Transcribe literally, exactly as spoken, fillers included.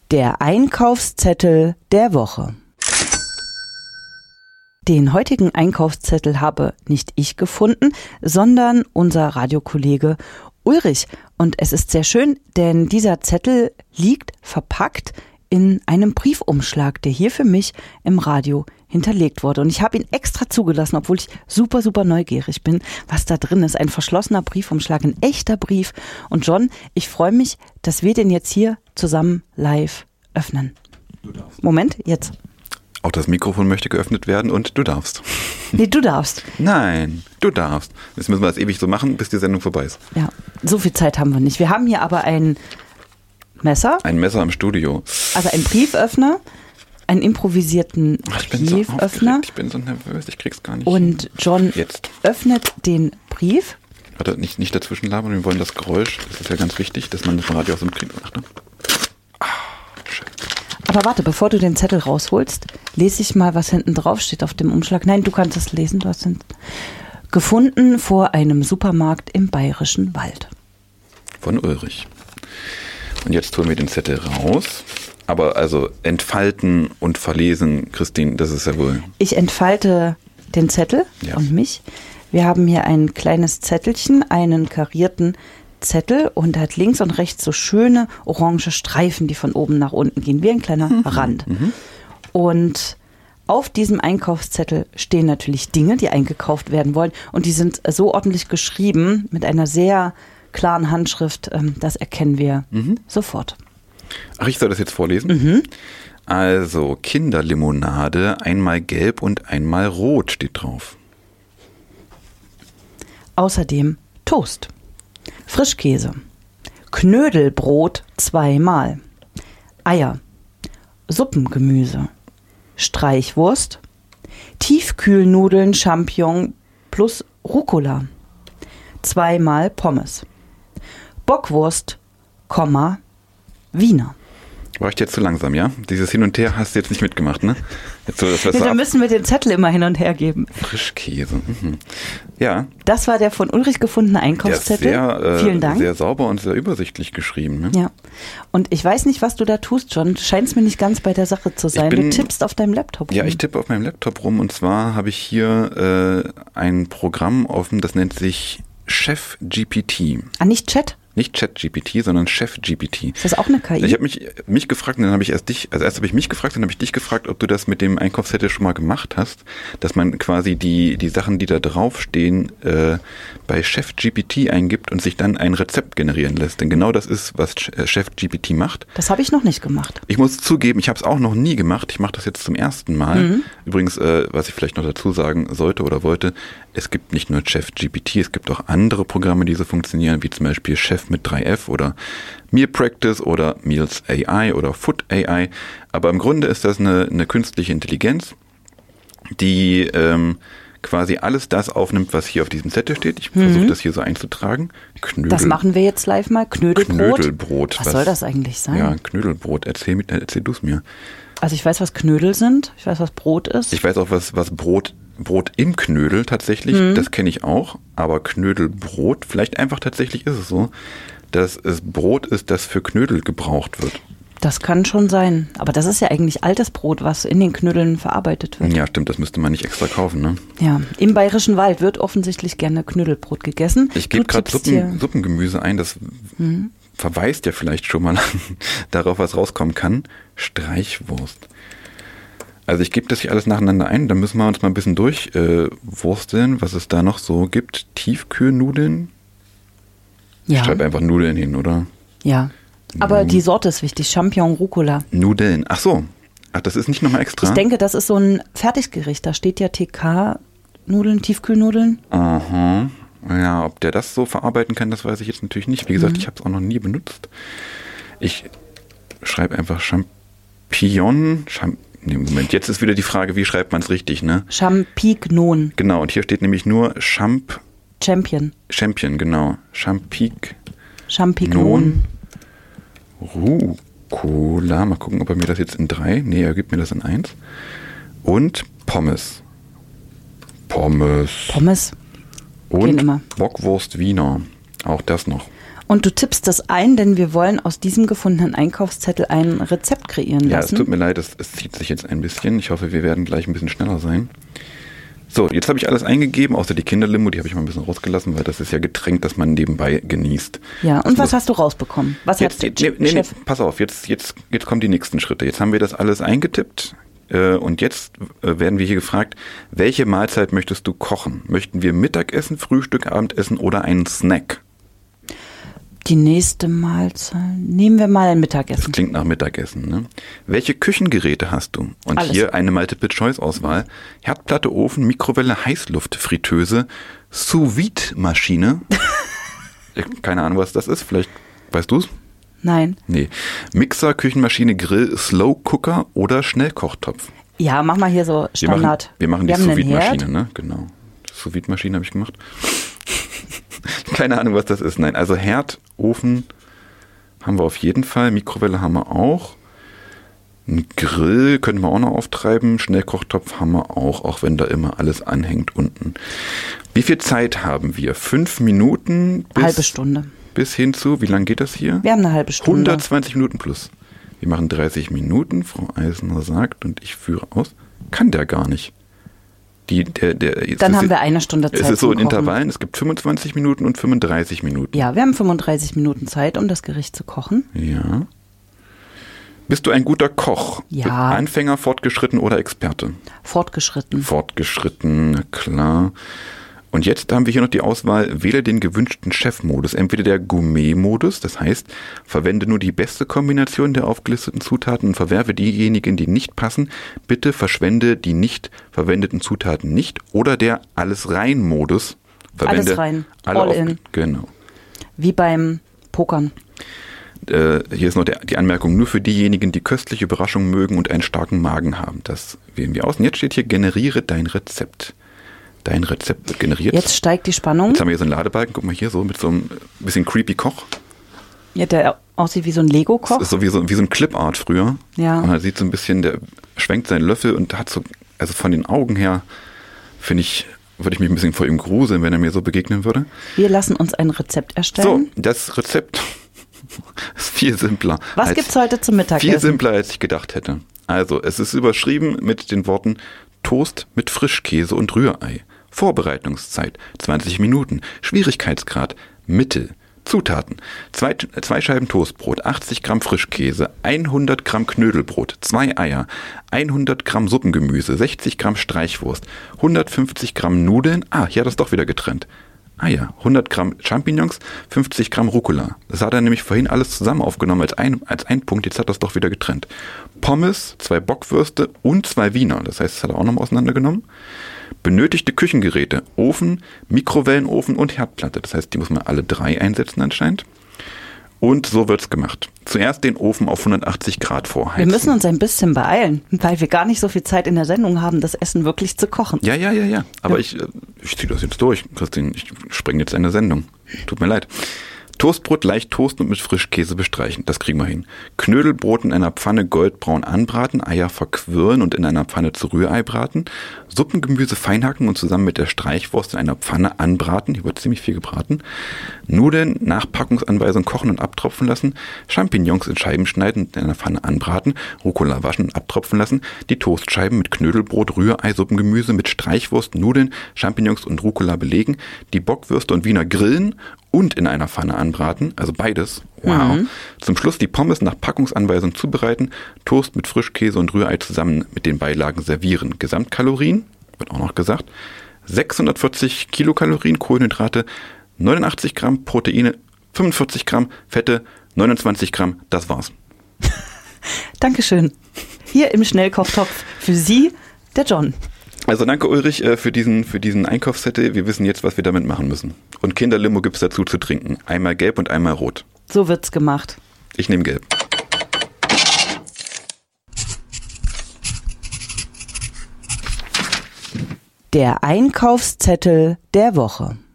Der Einkaufszettel der Woche. Den heutigen Einkaufszettel habe nicht ich gefunden, sondern unser Radiokollege Ulrich. Und es ist sehr schön, denn dieser Zettel liegt verpackt in einem Briefumschlag, der hier für mich im Radio hinterlegt wurde. Und ich habe ihn extra zugelassen, obwohl ich super, super neugierig bin, was da drin ist. Ein verschlossener Briefumschlag, ein echter Brief. Und John, ich freue mich, dass wir den jetzt hier zusammen live öffnen. Du darfst. Moment, jetzt. Auch das Mikrofon möchte geöffnet werden und du darfst. Nee, du darfst. Nein, du darfst. Jetzt müssen wir das ewig so machen, bis die Sendung vorbei ist. Ja, so viel Zeit haben wir nicht. Wir haben hier aber ein Messer. Ein Messer im Studio. Also einen Brieföffner, einen improvisierten Ich bin so Brieföffner. aufgeregt, ich bin so nervös, ich krieg's gar nicht. Und John Jetzt. öffnet den Brief. Warte, nicht, nicht dazwischen labern, wir wollen das Geräusch, das ist ja ganz wichtig, dass man das im Radio auch so mitkriegt. Achtung. Ah, schön. Aber warte, bevor du den Zettel rausholst, lese ich mal, was hinten drauf steht auf dem Umschlag. Nein, du kannst es lesen. Du hast ihn gefunden vor einem Supermarkt im Bayerischen Wald. Von Ulrich. Und jetzt holen wir den Zettel raus. Aber also entfalten und verlesen, Christine, das ist ja wohl... Ich entfalte den Zettel Ja. und mich. Wir haben hier ein kleines Zettelchen, einen karierten Zettel und hat links und rechts so schöne orange Streifen, die von oben nach unten gehen, wie ein kleiner Rand. Und auf diesem Einkaufszettel stehen natürlich Dinge, die eingekauft werden wollen. Und die sind so ordentlich geschrieben, mit einer sehr klaren Handschrift, ähm, das erkennen wir Mhm. sofort. Ach, ich soll das jetzt vorlesen? Mhm. Also, Kinderlimonade, einmal gelb und einmal rot steht drauf. Außerdem Toast, Frischkäse, Knödelbrot zweimal, Eier, Suppengemüse, Streichwurst, Tiefkühlnudeln Champignon plus Rucola, zweimal Pommes, Bockwurst, Komma, Wiener. War ich dir jetzt zu langsam, ja? Dieses Hin und Her hast du jetzt nicht mitgemacht, ne? Jetzt so, das Ja, so dann ab- müssen wir den Zettel immer hin und her geben. Frischkäse. Mhm. Ja, Das war der von Ulrich gefundene der ist Einkaufszettel. sehr, äh, Vielen Dank. sehr sauber und sehr übersichtlich geschrieben. Ne? Ja. Und ich weiß nicht, was du da tust, John. Du scheinst mir nicht ganz bei der Sache zu sein. bin- Du tippst auf deinem Laptop rum. Ja, ich tippe auf meinem Laptop rum und zwar habe ich hier äh, ein Programm offen, das nennt sich Chef G P T. Ah, nicht Chat? Nicht Chat G P T, sondern Chef G P T. Ist das auch eine K I? Ich habe mich, mich gefragt und dann habe ich erst dich, also erst habe ich mich gefragt, dann habe ich dich gefragt, ob du das mit dem Einkaufszettel schon mal gemacht hast, dass man quasi die, die Sachen, die da draufstehen, äh, bei Chef G P T eingibt und sich dann ein Rezept generieren lässt. Denn genau das ist, was Chef G P T macht. Das habe ich noch nicht gemacht. Ich muss zugeben, ich habe es auch noch nie gemacht. Ich mache das jetzt zum ersten Mal. Mhm. Übrigens, äh, was ich vielleicht noch dazu sagen sollte oder wollte, es gibt nicht nur Chef G P T, es gibt auch andere Programme, die so funktionieren, wie zum Beispiel Chef mit drei F oder Meal Practice oder Meals A I oder Food A I. Aber im Grunde ist das eine, eine künstliche Intelligenz, die ähm, quasi alles das aufnimmt, was hier auf diesem Zettel steht. Ich versuche das hier so einzutragen. Knödel, Das machen wir jetzt live mal. Knödelbrot. Knödelbrot. Was, soll das eigentlich sein? Ja, Knödelbrot. Erzähl, mit- erzähl du es mir. Also ich weiß, was Knödel sind. Ich weiß, was Brot ist. Ich weiß auch, was, was Brot, Brot im Knödel tatsächlich, Mhm. das kenne ich auch, aber Knödelbrot, vielleicht einfach tatsächlich ist es so, dass es Brot ist, das für Knödel gebraucht wird. Das kann schon sein. Aber das ist ja eigentlich altes Brot, was in den Knödeln verarbeitet wird. Ja, stimmt, das müsste man nicht extra kaufen, ne? Ja, im Bayerischen Wald wird offensichtlich gerne Knödelbrot gegessen. Ich gebe Du gerade tippst Suppen, hier- Suppengemüse ein, das verweist ja vielleicht schon mal darauf, was rauskommen kann. Streichwurst. Also ich gebe das hier alles nacheinander ein, dann müssen wir uns mal ein bisschen durchwursteln, äh, was es da noch so gibt. Tiefkühlnudeln? Ich Ja, schreibe einfach Nudeln hin, oder? ja. Aber Nu- die Sorte ist wichtig. Champignon Rucola. Nudeln. Ach so. Ach, das ist nicht nochmal extra? Ich denke, das ist so ein Fertiggericht. Da steht ja T K-Nudeln, Tiefkühlnudeln. Aha. Ja, ob der das so verarbeiten kann, das weiß ich jetzt natürlich nicht. Wie gesagt, Mhm. ich habe es auch noch nie benutzt. Ich schreibe einfach Champignon. Cham nee, Moment, jetzt ist wieder die Frage, wie schreibt man es richtig, ne? Champignon. Genau, und hier steht nämlich nur Champ, Champion. Champion, genau. Champig, Champignon. Rucola. Mal gucken, ob er mir das jetzt in drei. Nee, er gibt mir das in eins. Und Pommes. Pommes. Pommes. gehen Und immer. Bockwurst Wiener. Auch das noch. Und du tippst das ein, denn wir wollen aus diesem gefundenen Einkaufszettel ein Rezept kreieren lassen. Ja, es tut mir leid, es, es zieht sich jetzt ein bisschen. Ich hoffe, wir werden gleich ein bisschen schneller sein. So, jetzt habe ich alles eingegeben, außer die Kinderlimo, die habe ich mal ein bisschen rausgelassen, weil das ist ja Getränk, das man nebenbei genießt. Ja, und das was hast du rausbekommen? Was jetzt, hat nee, nee, Chef? Nee, pass auf, jetzt, jetzt, jetzt kommen die nächsten Schritte. Jetzt haben wir das alles eingetippt äh, und jetzt äh, werden wir hier gefragt, welche Mahlzeit möchtest du kochen? Möchten wir Mittagessen, Frühstück, Abendessen oder einen Snack? Die nächste Mahlzeit. Nehmen wir mal ein Mittagessen. Das klingt nach Mittagessen, ne? Welche Küchengeräte hast du? Und Alles. Hier eine Multiple-Choice-Auswahl. Herdplatte, Ofen, Mikrowelle, Heißluftfritteuse, Sous-Vide-Maschine. Keine Ahnung, was das ist. Vielleicht weißt du es? Nein. Nee. Mixer, Küchenmaschine, Grill, Slow-Cooker oder Schnellkochtopf. Ja, mach mal hier so Standard. Wir machen, wir machen Wir die haben einen Sous-Vide-Maschine, Herd. ne? Genau. Sous-Vide-Maschine habe ich gemacht. Keine Ahnung, was das ist. Nein, also Herd, Ofen haben wir auf jeden Fall. Mikrowelle haben wir auch. Ein Grill können wir auch noch auftreiben. Schnellkochtopf haben wir auch, auch wenn da immer alles anhängt unten. Wie viel Zeit haben wir? Fünf Minuten bis, Halbe Stunde. bis hin zu, wie lange geht das hier? Wir haben eine halbe Stunde. hundertzwanzig Minuten plus. Wir machen dreißig Minuten, Frau Eisner sagt, und ich führe aus. Kann der gar nicht. Die, der, der, Dann haben ist, wir eine Stunde Zeit. Es ist so in zum Kochen. Intervallen, es gibt fünfundzwanzig Minuten und fünfunddreißig Minuten. Ja, wir haben fünfunddreißig Minuten Zeit, um das Gericht zu kochen. Ja. Bist du ein guter Koch? Ja. Anfänger, fortgeschritten oder Experte? Fortgeschritten. Fortgeschritten, na klar. Und jetzt haben wir hier noch die Auswahl, wähle den gewünschten Chefmodus. Entweder der Gourmet-Modus, das heißt, verwende nur die beste Kombination der aufgelisteten Zutaten und verwerfe diejenigen, die nicht passen. Bitte verschwende die nicht verwendeten Zutaten nicht. Oder der Alles-Rein-Modus. Verwende Alles rein, alle all auf, in. Genau. Wie beim Pokern. Äh, hier ist noch der, die Anmerkung, nur für diejenigen, die köstliche Überraschungen mögen und einen starken Magen haben. Das wählen wir aus. Und jetzt steht hier, generiere dein Rezept. Dein Rezept wird generiert. Jetzt steigt die Spannung. Jetzt haben wir hier so einen Ladebalken, guck mal hier, so mit so einem bisschen creepy Koch. Ja, der aussieht wie so ein Lego-Koch. Das ist so wie so, wie so ein Clipart früher. Ja. Und er sieht so ein bisschen, der schwenkt seinen Löffel und hat so, also von den Augen her, finde ich, würde ich mich ein bisschen vor ihm gruseln, wenn er mir so begegnen würde. Wir lassen uns ein Rezept So, erstellen. das Rezept ist viel simpler. Was als- gibt's heute zum Mittagessen? Viel simpler, als ich gedacht hätte. Also, es ist überschrieben mit den Worten Toast mit Frischkäse und Rührei. Vorbereitungszeit zwanzig Minuten. Schwierigkeitsgrad Mittel. Zutaten: zwei, zwei Scheiben Toastbrot, achtzig Gramm Frischkäse, hundert Gramm Knödelbrot, zwei Eier, hundert Gramm Suppengemüse, sechzig Gramm Streichwurst, hundertfünfzig Gramm Nudeln. Ah, hier hat das doch wieder getrennt. Ah ja, hundert Gramm Champignons, fünfzig Gramm Rucola. Das hat er nämlich vorhin alles zusammen aufgenommen als ein, als ein Punkt, jetzt hat das doch wieder getrennt. Pommes, zwei Bockwürste und zwei Wiener, das heißt, das hat er auch nochmal auseinandergenommen. Benötigte Küchengeräte, Ofen, Mikrowellenofen und Herdplatte, das heißt, die muss man alle drei einsetzen anscheinend. Und so wird's gemacht. Zuerst den Ofen auf hundertachtzig Grad vorheizen. Wir müssen uns ein bisschen beeilen, weil wir gar nicht so viel Zeit in der Sendung haben, das Essen wirklich zu kochen. Ja, ja, ja, ja. Aber ich, ich ziehe das jetzt durch, Christine. Ich springe jetzt eine Sendung. Tut mir leid. Toastbrot leicht toasten und mit Frischkäse bestreichen. Das kriegen wir hin. Knödelbrot in einer Pfanne goldbraun anbraten, Eier verquirlen und in einer Pfanne zu Rührei braten. Suppengemüse feinhacken und zusammen mit der Streichwurst in einer Pfanne anbraten. Hier wird ziemlich viel gebraten. Nudeln nach Packungsanweisung kochen und abtropfen lassen. Champignons in Scheiben schneiden und in einer Pfanne anbraten. Rucola waschen und abtropfen lassen. Die Toastscheiben mit Knödelbrot, Rührei, Suppengemüse mit Streichwurst, Nudeln, Champignons und Rucola belegen. Die Bockwürste und Wiener grillen und in einer Pfanne anbraten, also beides. Wow. Mhm. Zum Schluss die Pommes nach Packungsanweisung zubereiten, Toast mit Frischkäse und Rührei zusammen mit den Beilagen servieren. Gesamtkalorien, wird auch noch gesagt, sechshundertvierzig Kilokalorien Kohlenhydrate, neunundachtzig Gramm Proteine, fünfundvierzig Gramm Fette, neunundzwanzig Gramm, das war's. Dankeschön. Hier im Schnellkochtopf für Sie, der John. Also danke Ulrich für diesen, für diesen Einkaufszettel. Wir wissen jetzt, was wir damit machen müssen. Und Kinderlimo gibt's dazu zu trinken. Einmal gelb und einmal rot. So wird's gemacht. Ich nehme gelb. Der Einkaufszettel der Woche.